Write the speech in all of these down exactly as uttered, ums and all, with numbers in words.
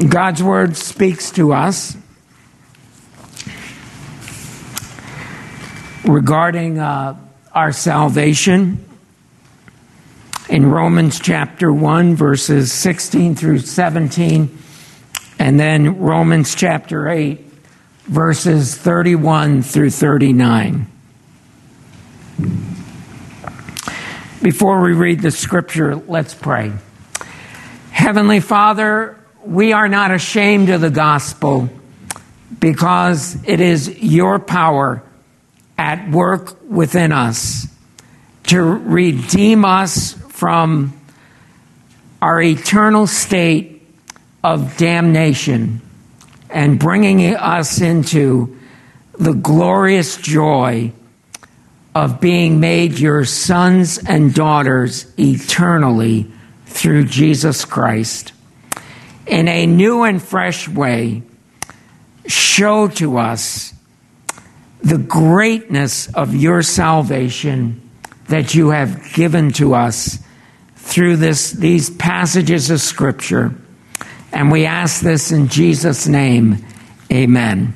God's word speaks to us regarding uh, our salvation in Romans chapter one, verses sixteen through seventeen, and then Romans chapter eight, verses thirty-one through thirty-nine. Before we read the scripture, let's pray. Heavenly Father, we are not ashamed of the gospel because it is your power at work within us to redeem us from our eternal state of damnation and bringing us into the glorious joy of being made your sons and daughters eternally through Jesus Christ. In a new and fresh way, show to us the greatness of your salvation that you have given to us through this, these passages of Scripture. And we ask this in Jesus' name, amen.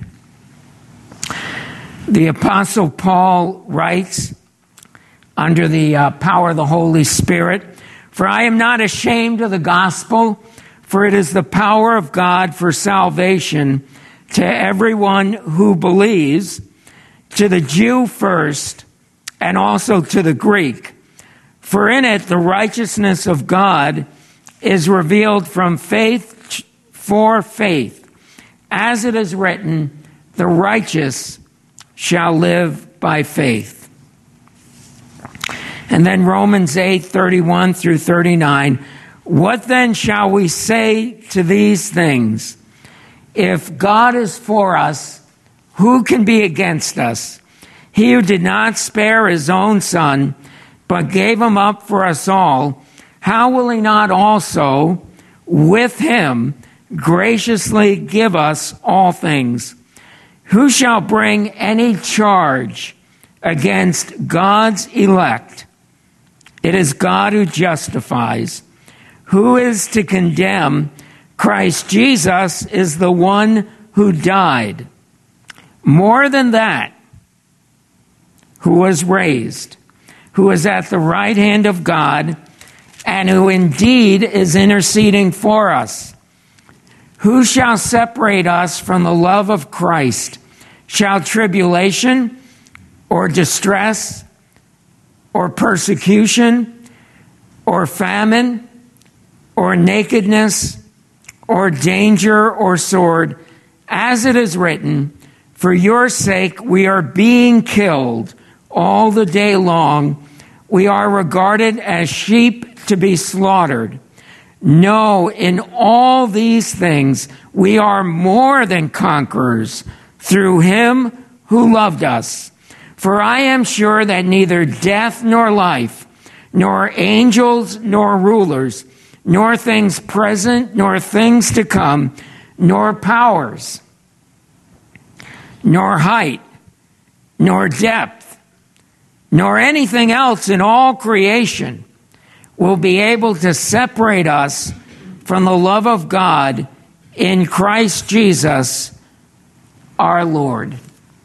The Apostle Paul writes, under the uh, power of the Holy Spirit, "For I am not ashamed of the gospel, for it is the power of God for salvation to everyone who believes, to the Jew first, and also to the Greek. For in it the righteousness of God is revealed from faith for faith. As it is written, the righteous shall live by faith." And then Romans eight, thirty-one through thirty-nine. "What then shall we say to these things? If God is for us, who can be against us? He who did not spare his own son, but gave him up for us all, how will he not also, with him, graciously give us all things? Who shall bring any charge against God's elect? It is God who justifies. Who is to condemn? Christ Jesus is the one who died. More than that, who was raised, who is at the right hand of God, and who indeed is interceding for us. Who shall separate us from the love of Christ? Shall tribulation, or distress, or persecution, or famine, or nakedness, or danger, or sword? As it is written, for your sake we are being killed all the day long. We are regarded as sheep to be slaughtered. No, in all these things we are more than conquerors through him who loved us. For I am sure that neither death nor life, nor angels nor rulers, nor things present nor things to come, nor powers, nor height, nor depth, nor anything else in all creation will be able to separate us from the love of God in Christ Jesus our Lord."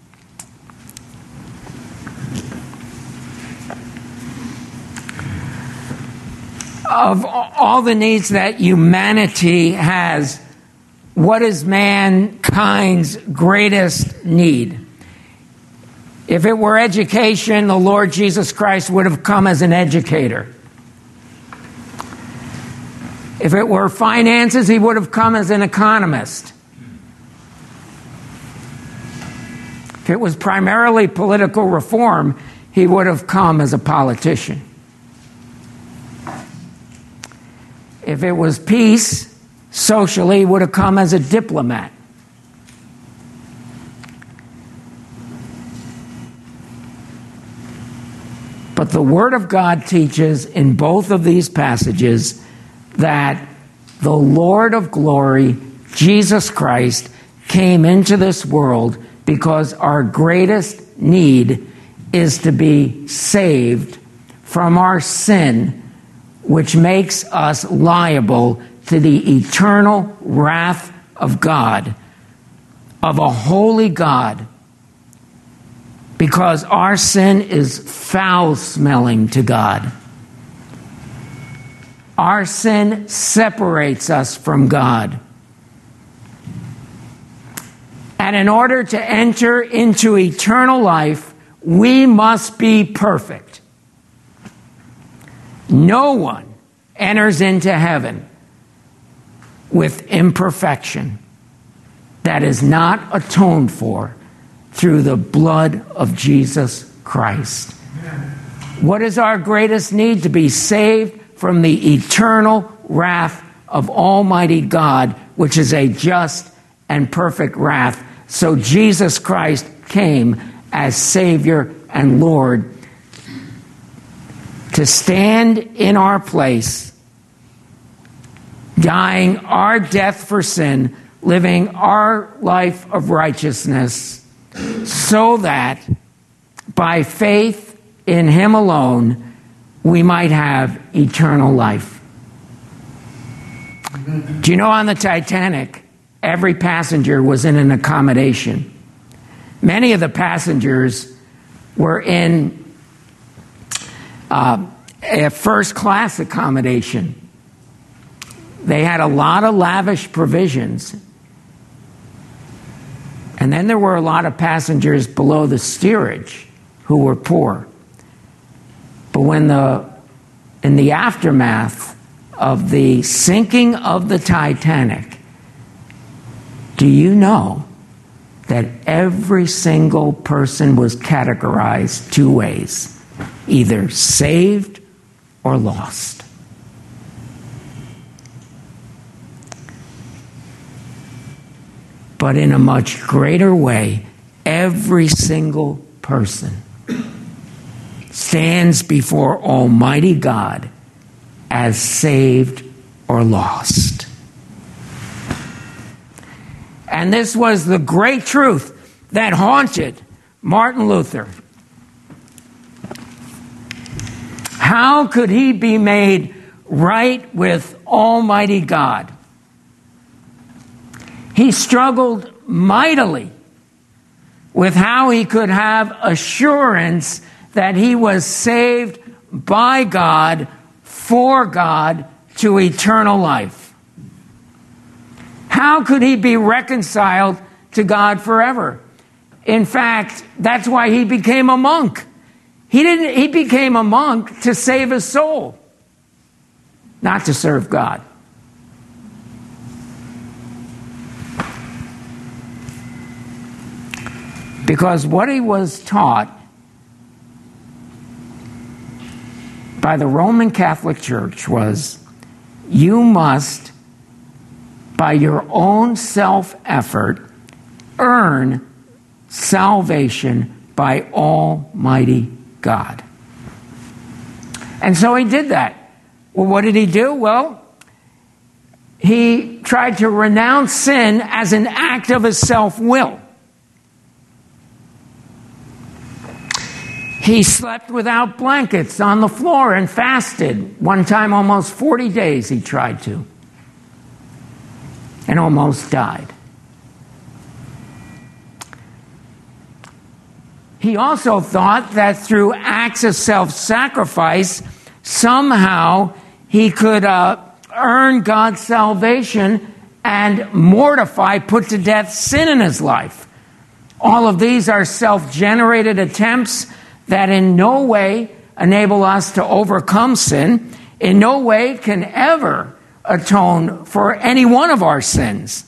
Of all the needs that humanity has, what is mankind's greatest need? If it were education, the Lord Jesus Christ would have come as an educator. If it were finances, he would have come as an economist. If it was primarily political reform, he would have come as a politician. If it was peace, socially, he would have come as a diplomat. But the Word of God teaches in both of these passages that the Lord of glory, Jesus Christ, came into this world because our greatest need is to be saved from our sin, which makes us liable to the eternal wrath of God, of a holy God, because our sin is foul-smelling to God. Our sin separates us from God. And in order to enter into eternal life, we must be perfect. No one enters into heaven with imperfection that is not atoned for through the blood of Jesus Christ. What is our greatest need? To be saved from the eternal wrath of Almighty God, which is a just and perfect wrath. So Jesus Christ came as Savior and Lord to stand in our place, dying our death for sin, living our life of righteousness, so that by faith in Him alone, we might have eternal life. Do you know, on the Titanic, every passenger was in an accommodation. Many of the passengers were in uh, a first-class accommodation. They had a lot of lavish provisions. And then there were a lot of passengers below the steerage who were poor. But when the, in the aftermath of the sinking of the Titanic, do you know that every single person was categorized two ways, either saved or lost? But in a much greater way, every single person stands before Almighty God as saved or lost. And this was the great truth that haunted Martin Luther. How could he be made right with Almighty God? He struggled mightily with how he could have assurance that he was saved by God, for God, to eternal life. How could he be reconciled to God forever? In fact, that's why he became a monk. He didn't, he became a monk to save his soul, not to serve God. Because what he was taught by the Roman Catholic Church was, you must, by your own self-effort, earn salvation by Almighty God. And so he did that. Well, what did he do? Well, he tried to renounce sin as an act of his self-will. He slept without blankets on the floor and fasted. One time, almost forty days he tried to, and almost died. He also thought that through acts of self-sacrifice, somehow he could uh, earn God's salvation and mortify, put to death sin in his life. All of these are self-generated attempts that in no way enable us to overcome sin, in no way can ever atone for any one of our sins.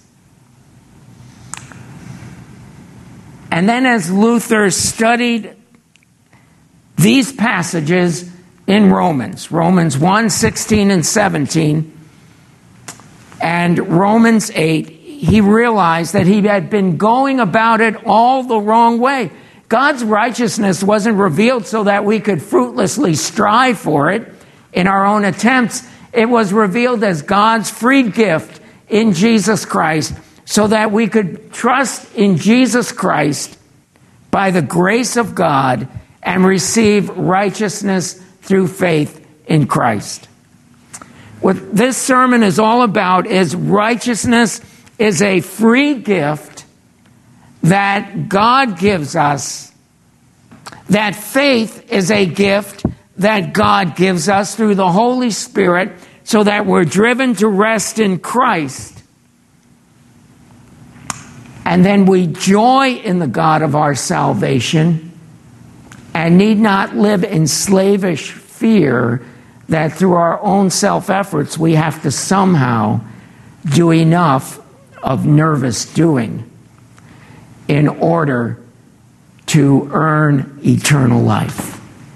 And then as Luther studied these passages in Romans, Romans one, sixteen and seventeen, and Romans eight, he realized that he had been going about it all the wrong way. God's righteousness wasn't revealed so that we could fruitlessly strive for it in our own attempts. It was revealed as God's free gift in Jesus Christ, so that we could trust in Jesus Christ by the grace of God and receive righteousness through faith in Christ. What this sermon is all about is righteousness is a free gift that God gives us, that faith is a gift that God gives us through the Holy Spirit, so that we're driven to rest in Christ. And then we joy in the God of our salvation and need not live in slavish fear that through our own self-efforts we have to somehow do enough of nervous doing in order to earn eternal life.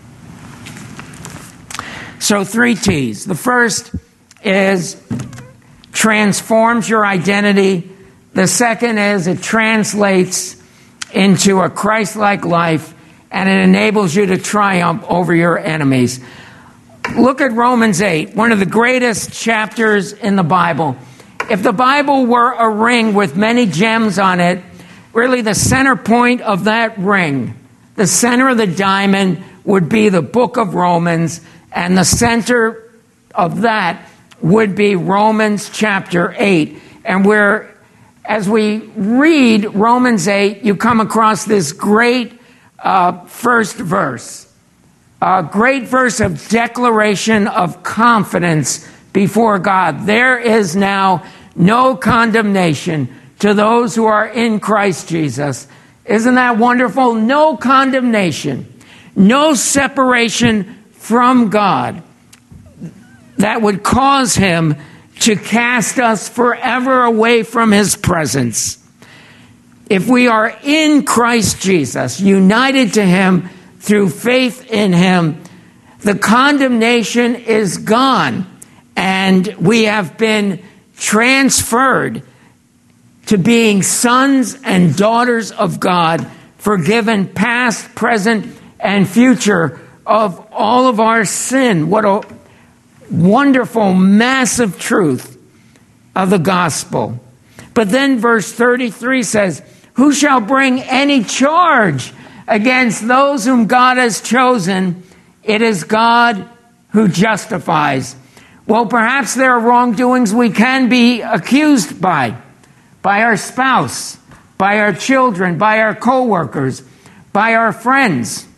So three T's. The first is transforms your identity. The second is it translates into a Christ-like life, and it enables you to triumph over your enemies. Look at Romans eight, one of the greatest chapters in the Bible. If the Bible were a ring with many gems on it, really the center point of that ring, the center of the diamond, would be the book of Romans, and the center of that would be Romans chapter eight. And where, as we read Romans eight, you come across this great uh, first verse, a great verse of declaration of confidence before God. There is now no condemnation to those who are in Christ Jesus. Isn't that wonderful? No condemnation, no separation from God that would cause him to cast us forever away from his presence. If we are in Christ Jesus, united to him through faith in him, the condemnation is gone, and we have been transferred to being sons and daughters of God, forgiven past, present, and future of all of our sin. What a wonderful, massive truth of the gospel. But then verse thirty-three says, who shall bring any charge against those whom God has chosen? It is God who justifies. Well, perhaps there are wrongdoings we can be accused by, by our spouse, by our children, by our co-workers, by our friends.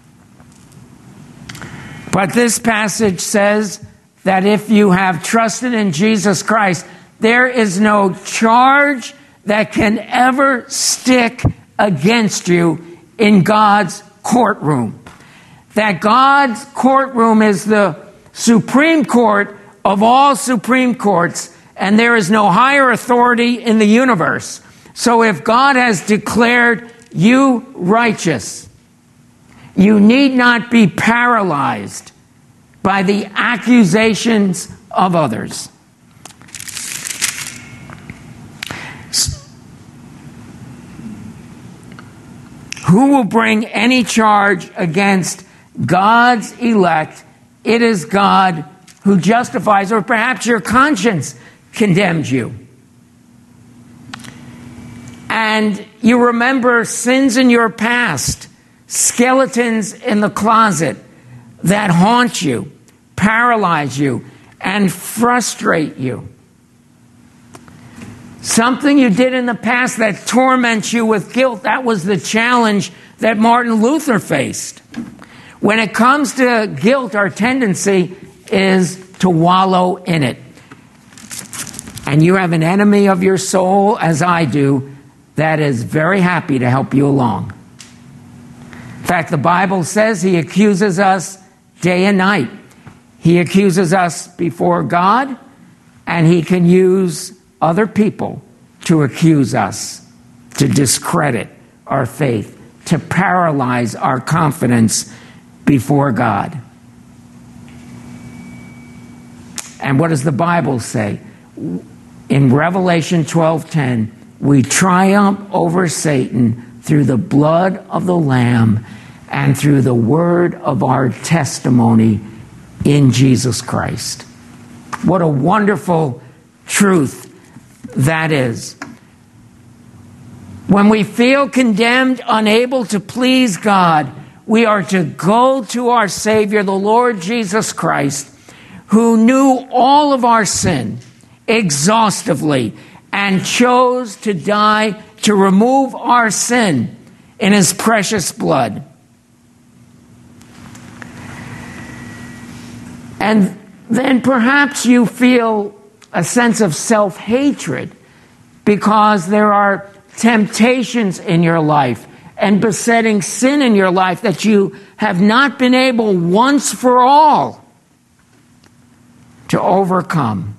But this passage says that if you have trusted in Jesus Christ, there is no charge that can ever stick against you in God's courtroom. That God's courtroom is the Supreme Court of all Supreme Courts, and there is no higher authority in the universe. So if God has declared you righteous, you need not be paralyzed by the accusations of others. Who will bring any charge against God's elect? It is God who justifies, or perhaps your conscience condemns you. And you remember sins in your past, skeletons in the closet that haunt you, paralyze you, and frustrate you. Something you did in the past that torments you with guilt. That was the challenge that Martin Luther faced. When it comes to guilt, our tendency is to wallow in it. And you have an enemy of your soul, as I do, that is very happy to help you along. In fact, the Bible says he accuses us day and night. He accuses us before God, and he can use other people to accuse us, to discredit our faith, to paralyze our confidence before God. And what does the Bible say? In Revelation twelve ten, we triumph over Satan through the blood of the Lamb and through the word of our testimony in Jesus Christ. What a wonderful truth that is. When we feel condemned, unable to please God, we are to go to our Savior, the Lord Jesus Christ, who knew all of our sin exhaustively and chose to die to remove our sin in his precious blood. And then perhaps you feel a sense of self-hatred because there are temptations in your life and besetting sin in your life that you have not been able once for all to overcome.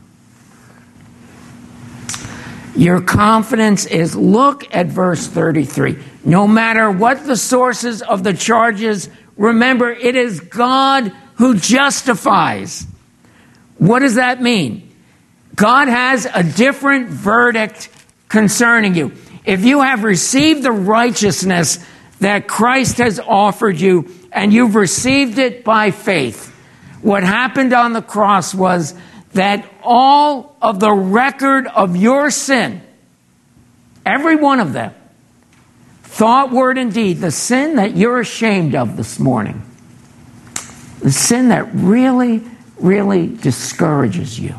Your confidence is, look at verse thirty-three. No matter what the sources of the charges, remember, it is God who justifies. What does that mean? God has a different verdict concerning you. If you have received the righteousness that Christ has offered you, and you've received it by faith, what happened on the cross was that all of the record of your sin, every one of them, thought, word, and deed, the sin that you're ashamed of this morning, the sin that really, really discourages you,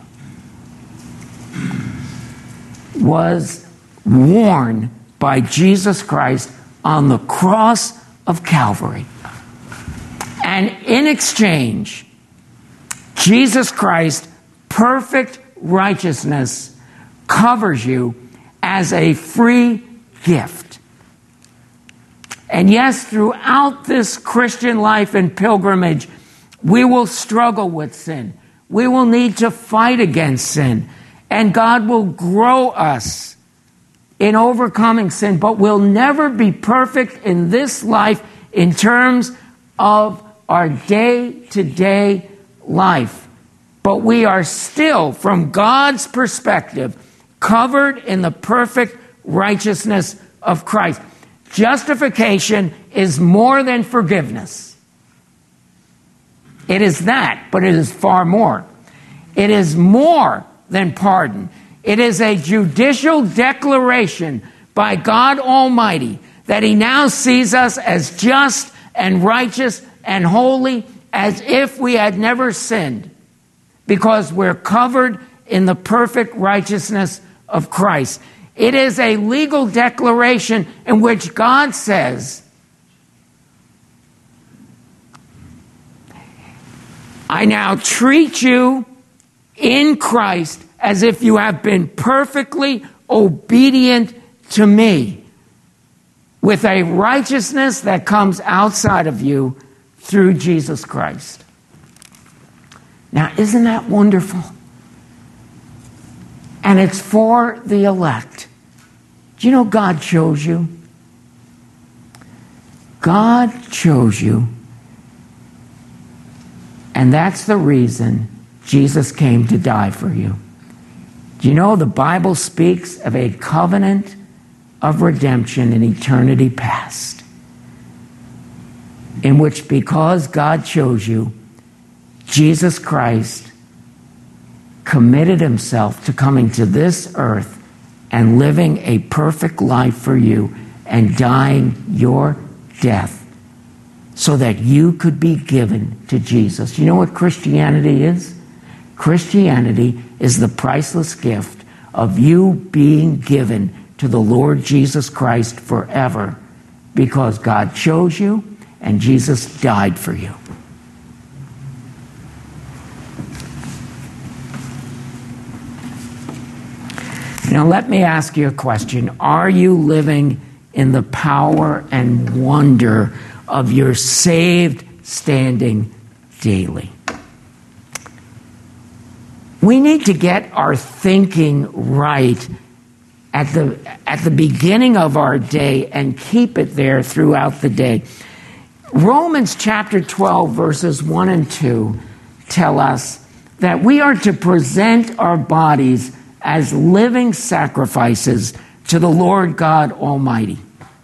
was worn by Jesus Christ on the cross of Calvary. And in exchange, Jesus Christ, perfect righteousness, covers you as a free gift. And yes, throughout this Christian life and pilgrimage, we will struggle with sin. We will need to fight against sin. And God will grow us in overcoming sin, but we'll never be perfect in this life in terms of our day-to-day life. But we are still, from God's perspective, covered in the perfect righteousness of Christ. Justification is more than forgiveness. It is that, but it is far more. It is more than pardon. It is a judicial declaration by God Almighty that he now sees us as just and righteous and holy as if we had never sinned, because we're covered in the perfect righteousness of Christ. It is a legal declaration in which God says, I now treat you in Christ as if you have been perfectly obedient to me, with a righteousness that comes outside of you through Jesus Christ. Now, isn't that wonderful? And it's for the elect. Do you know God chose you? God chose you. And that's the reason Jesus came to die for you. Do you know the Bible speaks of a covenant of redemption in eternity past, in which, because God chose you, Jesus Christ committed himself to coming to this earth and living a perfect life for you and dying your death so that you could be given to Jesus. You know what Christianity is? Christianity is the priceless gift of you being given to the Lord Jesus Christ forever, because God chose you and Jesus died for you. Now let me ask you a question. Are you living in the power and wonder of your saved standing daily? We need to get our thinking right at the, at the beginning of our day and keep it there throughout the day. Romans chapter twelve, verses one and two tell us that we are to present our bodies as living sacrifices to the Lord God Almighty.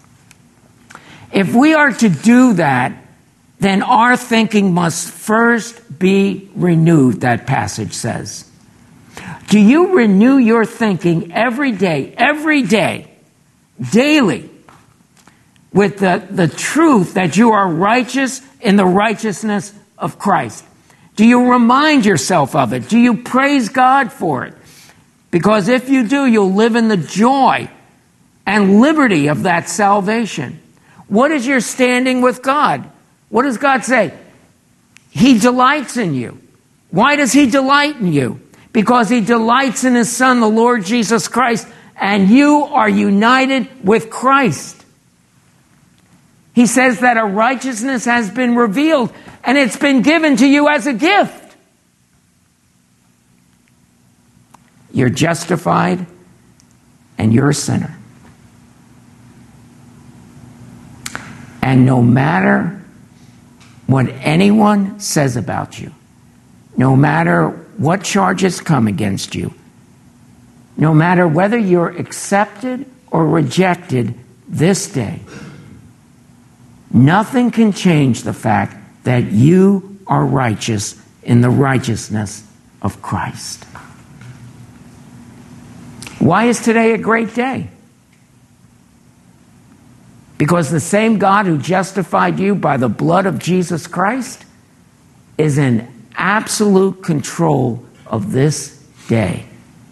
If we are to do that, then our thinking must first be renewed, that passage says. Do you renew your thinking every day, every day, daily, with the, the truth that you are righteous in the righteousness of Christ? Do you remind yourself of it? Do you praise God for it? Because if you do, you'll live in the joy and liberty of that salvation. What is your standing with God? What does God say? He delights in you. Why does he delight in you? Because he delights in his Son, the Lord Jesus Christ, and you are united with Christ. He says that a righteousness has been revealed, and it's been given to you as a gift. You're justified, and you're a sinner. And no matter what anyone says about you, no matter what charges come against you, no matter whether you're accepted or rejected this day, nothing can change the fact that you are righteous in the righteousness of Christ. Why is today a great day? Because the same God who justified you by the blood of Jesus Christ is in absolute control of this day.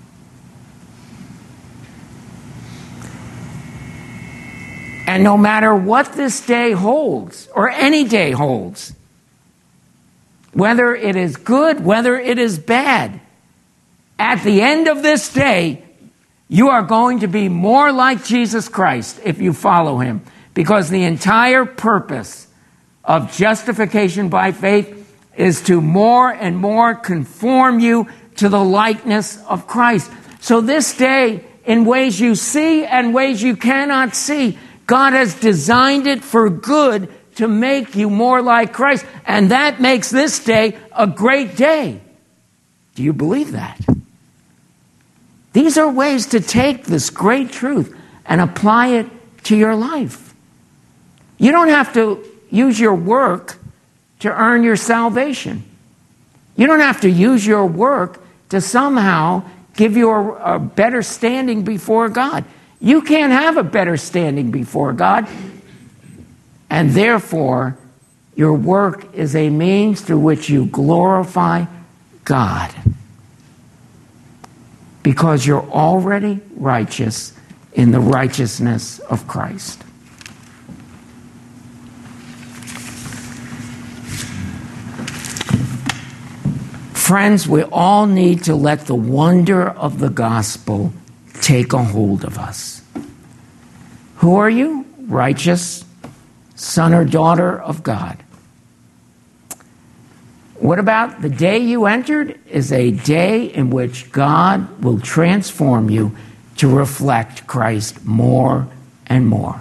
And no matter what this day holds, or any day holds, whether it is good, whether it is bad, at the end of this day, you are going to be more like Jesus Christ if you follow him. Because the entire purpose of justification by faith is to more and more conform you to the likeness of Christ. So this day, in ways you see and ways you cannot see, God has designed it for good to make you more like Christ. And that makes this day a great day. Do you believe that? These are ways to take this great truth and apply it to your life. You don't have to use your work to earn your salvation. You don't have to use your work to somehow give you a, a better standing before God. You can't have a better standing before God. And therefore, your work is a means through which you glorify God. Because you're already righteous in the righteousness of Christ. Friends, we all need to let the wonder of the gospel take a hold of us. Who are you? Righteous son or daughter of God. What about the day you entered is a day in which God will transform you to reflect Christ more and more.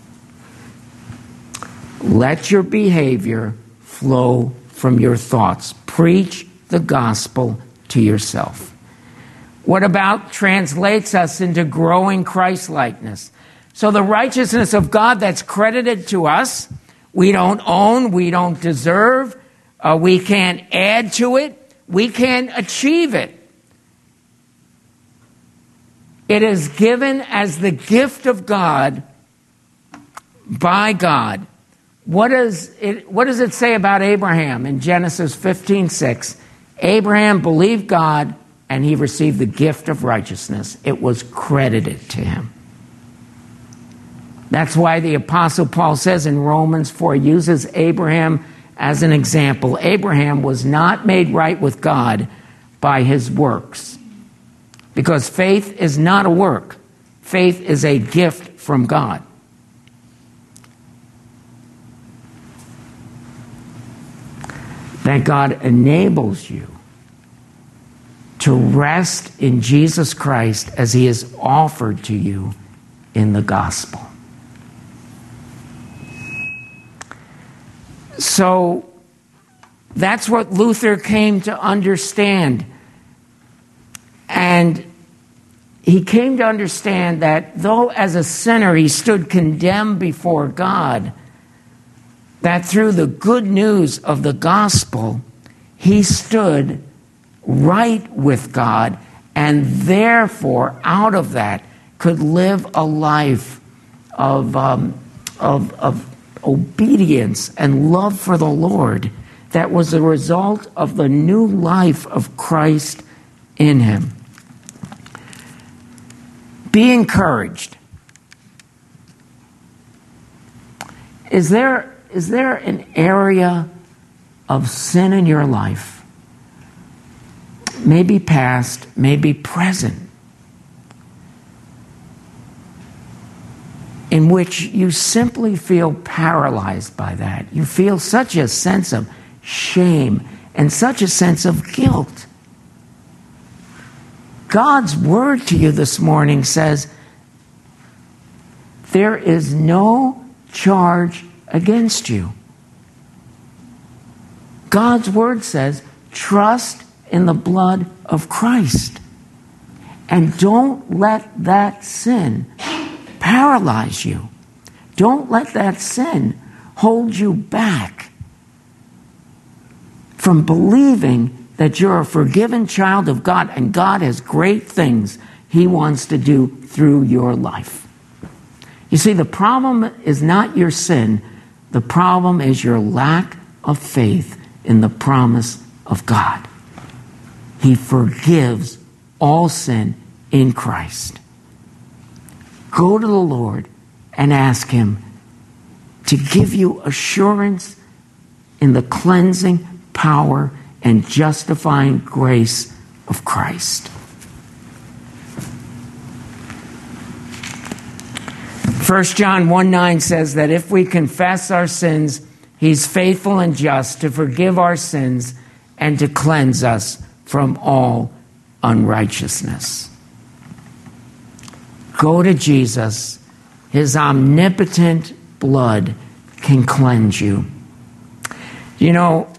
Let your behavior flow from your thoughts. Preach the gospel to yourself. What about translates us into growing Christ-likeness? So the righteousness of God that's credited to us, we don't own, we don't deserve, uh, we can't add to it, we can't achieve it. It is given as the gift of God by God. What does it, what does it say about Abraham in Genesis fifteen six? Abraham believed God and he received the gift of righteousness. It was credited to him. That's why the Apostle Paul says in Romans four, he uses Abraham as an example. Abraham was not made right with God by his works. Because faith is not a work. Faith is a gift from God. That God enables you to rest in Jesus Christ as he is offered to you in the gospel. So that's what Luther came to understand. And he came to understand that though as a sinner he stood condemned before God, that through the good news of the gospel, he stood right with God, and therefore, out of that, could live a life of, um, of, of obedience and love for the Lord that was a result of the new life of Christ in him. Be encouraged. Is there, is there an area of sin in your life, maybe past, maybe present, in which you simply feel paralyzed by that? You feel such a sense of shame and such a sense of guilt. God's word to you this morning says, there is no charge against you. God's word says, trust in the blood of Christ. And don't let that sin paralyze you. Don't let that sin hold you back from believing that you're a forgiven child of God and God has great things he wants to do through your life. You see, the problem is not your sin. The problem is your lack of faith in the promise of God. He forgives all sin in Christ. Go to the Lord and ask him to give you assurance in the cleansing power and justifying grace of Christ. First John one nine says that if we confess our sins, he's faithful and just to forgive our sins and to cleanse us from all unrighteousness. Go to Jesus. His omnipotent blood can cleanse you. You know,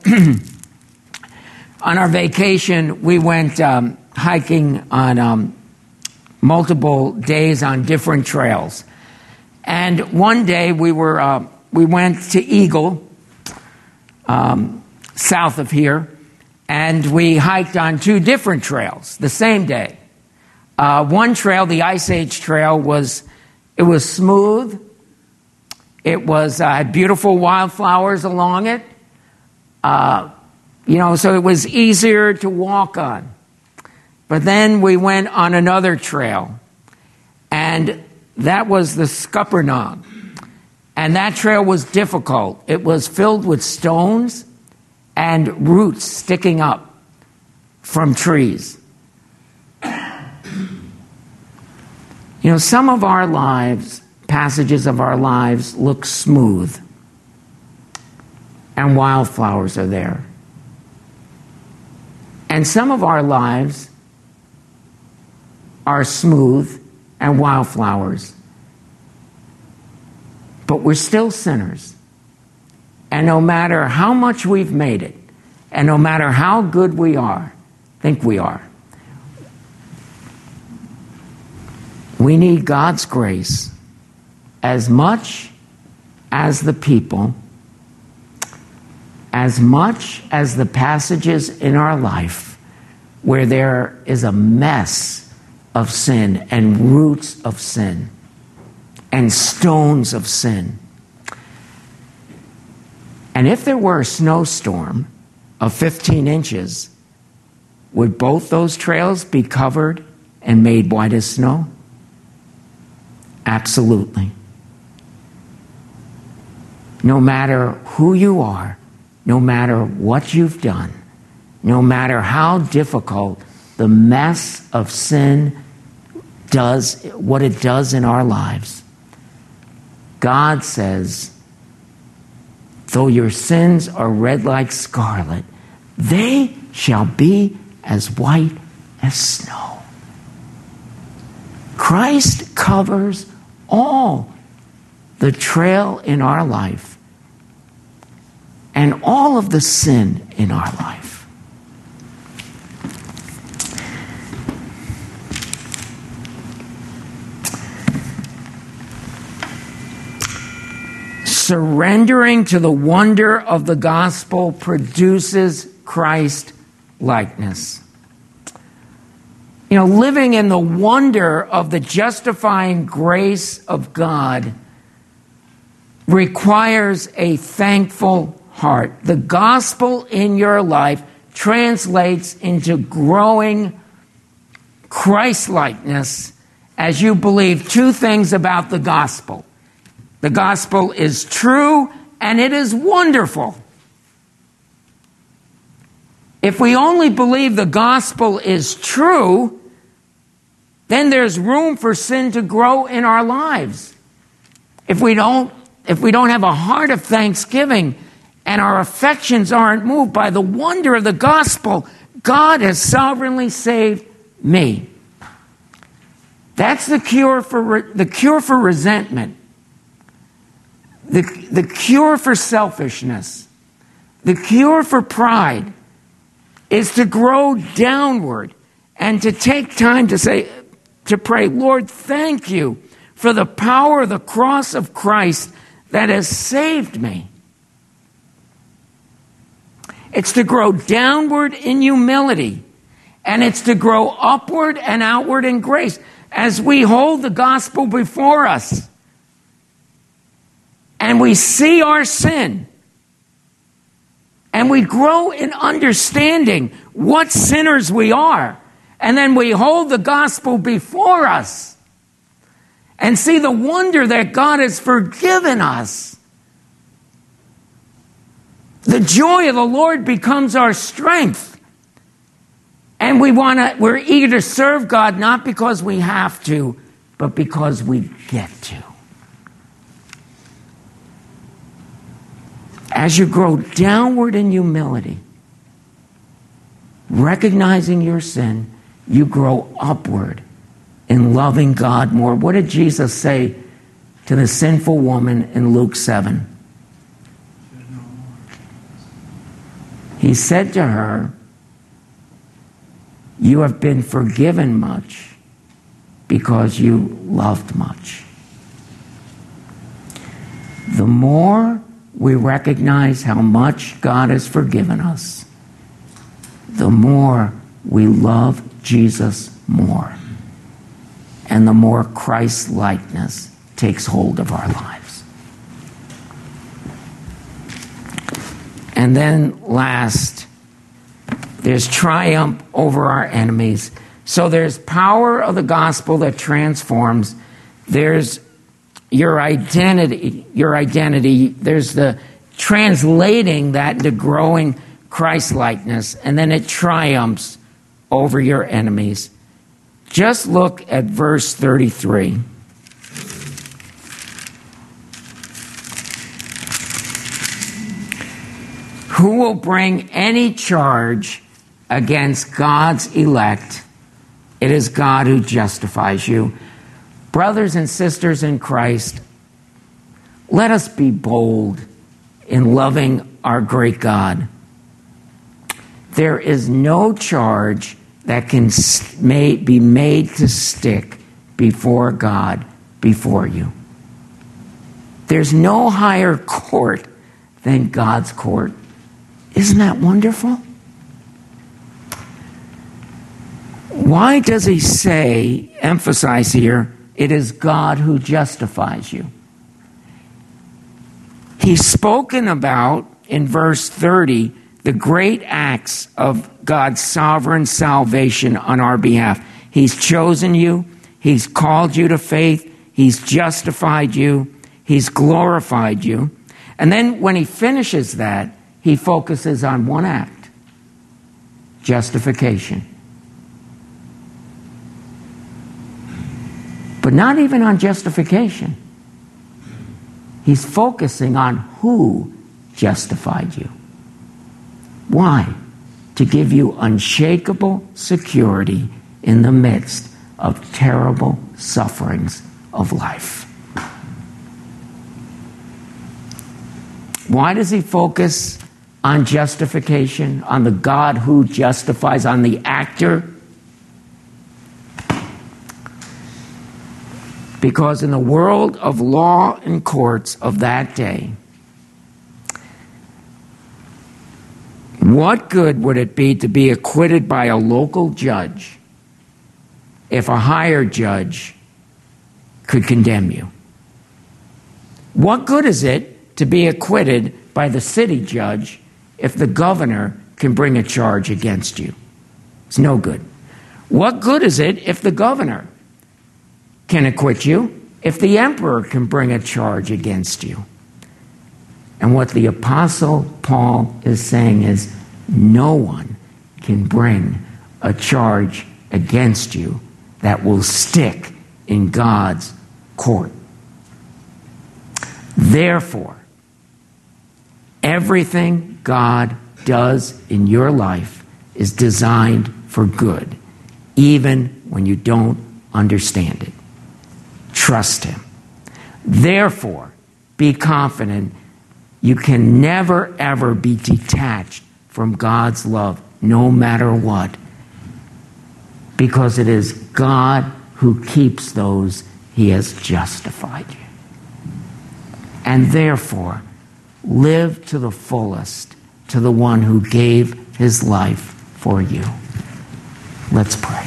on our vacation, we went um, hiking on um, multiple days on different trails. And one day we were uh, we went to Eagle, um, south of here, and we hiked on two different trails the same day. Uh, one trail, the Ice Age Trail, was it was smooth. It was uh, had beautiful wildflowers along it. Uh, you know, so it was easier to walk on. But then we went on another trail, and that was the Scuppernong. And that trail was difficult. It was filled with stones and roots sticking up from trees. You know, some of our lives, passages of our lives, look smooth, and wildflowers are there. And some of our lives are smooth and wildflowers, but we're still sinners. And no matter how much we've made it, and no matter how good we are, think we are, we need God's grace as much as the people, as much as the passages in our life where there is a mess of sin and roots of sin and stones of sin. And if there were a snowstorm of fifteen inches, would both those trails be covered and made white as snow? Absolutely. No matter who you are, no matter what you've done, no matter how difficult the mess of sin does, what it does in our lives, God says, though your sins are red like scarlet, they shall be as white as snow. Christ covers all the trail in our life and all of the sin in our life. Surrendering to the wonder of the gospel produces Christ likeness. You know, living in the wonder of the justifying grace of God requires a thankful heart. The gospel in your life translates into growing Christ-likeness as you believe two things about the gospel. The gospel is true and it is wonderful. If we only believe the gospel is true, then there's room for sin to grow in our lives. If we don't, if we don't have a heart of thanksgiving and our affections aren't moved by the wonder of the gospel, God has sovereignly saved me. That's the cure for re- the cure for resentment, the, the cure for selfishness, the cure for pride is to grow downward and to take time to say, to pray, Lord, thank you for the power of the cross of Christ that has saved me. It's to grow downward in humility, and it's to grow upward and outward in grace as we hold the gospel before us and we see our sin and we grow in understanding what sinners we are, and then we hold the gospel before us and see the wonder that God has forgiven us. The joy of the Lord becomes our strength. And we want to, we're eager to serve God, not because we have to, but because we get to. As you grow downward in humility, recognizing your sin, you grow upward in loving God more. What did Jesus say to the sinful woman in Luke seven? He said to her, you have been forgiven much because you loved much. The more we recognize how much God has forgiven us, the more we love Jesus more, and the more Christ-likeness takes hold of our lives. And then last, there's triumph over our enemies. So there's power of the gospel that transforms. There's your identity, your identity. There's the translating that into growing Christ-likeness, and then it triumphs over your enemies. Just look at verse thirty-three. Who will bring any charge against God's elect? It is God who justifies you. Brothers and sisters in Christ, let us be bold in loving our great God. There is no charge that can be made to stick before God, before you. There's no higher court than God's court. Isn't that wonderful? Why does he say, emphasize here, it is God who justifies you? He's spoken about in verse thirty the great acts of God's sovereign salvation on our behalf. He's chosen you. He's called you to faith. He's justified you. He's glorified you. And then when he finishes that, he focuses on one act: justification. But not even on justification. He's focusing on who justified you. Why? To give you unshakable security in the midst of terrible sufferings of life. Why does he focus on justification, on the God who justifies, on the actor? Because in the world of law and courts of that day, what good would it be to be acquitted by a local judge if a higher judge could condemn you? What good is it to be acquitted by the city judge if the governor can bring a charge against you? It's no good. What good is it if the governor can acquit you, if the emperor can bring a charge against you? And what the Apostle Paul is saying is, no one can bring a charge against you that will stick in God's court. Therefore, everything God does in your life is designed for good, even when you don't understand it. Trust Him. Therefore, be confident you can never, ever be detached from God's love, no matter what, because it is God who keeps those He has justified you. And therefore, live to the fullest to the one who gave His life for you. Let's pray.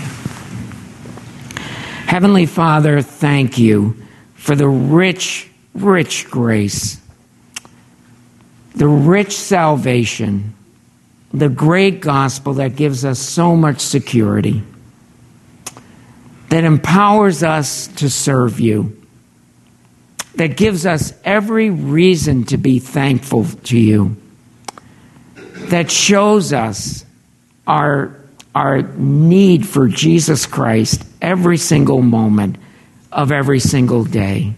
Heavenly Father, thank you for the rich, rich grace, the rich salvation, the great gospel that gives us so much security, that empowers us to serve you, that gives us every reason to be thankful to you, that shows us our, our need for Jesus Christ every single moment of every single day,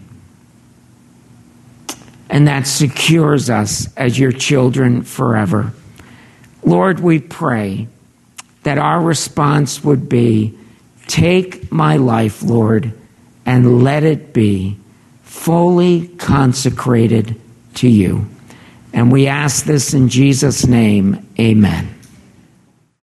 and that secures us as your children forever. Lord, we pray that our response would be, take my life, Lord, and let it be fully consecrated to you. And we ask this in Jesus' name, amen.